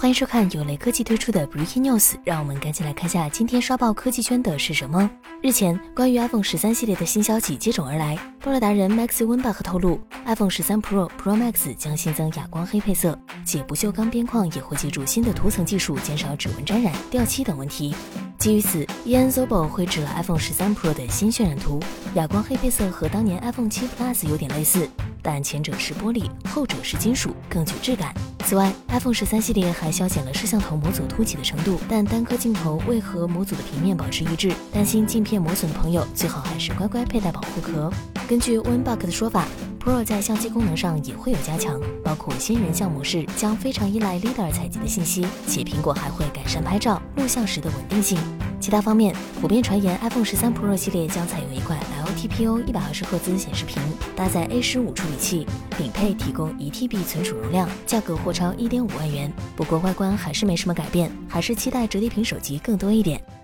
欢迎收看有雷科技推出的 Breaking News， 让我们赶紧来看下今天刷爆科技圈的是什么。日前，关于 iPhone 13系列的新消息接踵而来，爆料达人 Maxi Weinbach 透露 ，iPhone 13 Pro、Pro Max 将新增哑光黑配色，且不锈钢边框也会借助新的涂层技术，减少指纹沾染、掉漆等问题。基于此，Ian Zobo 绘制了 iPhone 13 Pro 的新渲染图，哑光黑配色和当年 iPhone 7 Plus 有点类似，但前者是玻璃，后者是金属，更具质感。此外 ，iPhone 13系列还削减了摄像头模组凸起的程度，但单颗镜头为和模组的平面保持一致。担心镜片磨损的朋友，最好还是乖乖佩戴保护壳。根据 Weinbach 的说法 ，Pro 在相机功能上也会有加强，包括新人像模式将非常依赖 LiDAR 采集的信息，且苹果还会改善拍照、录像时的稳定性。其他方面，普遍传言 iPhone 13 Pro 系列将采用一块 LTPO 120Hz 显示屏，搭载 A15 处理器，顶配提供 1TB 存储容量，价格或超1.5万元。不过外观还是没什么改变，还是期待折叠屏手机更多一点。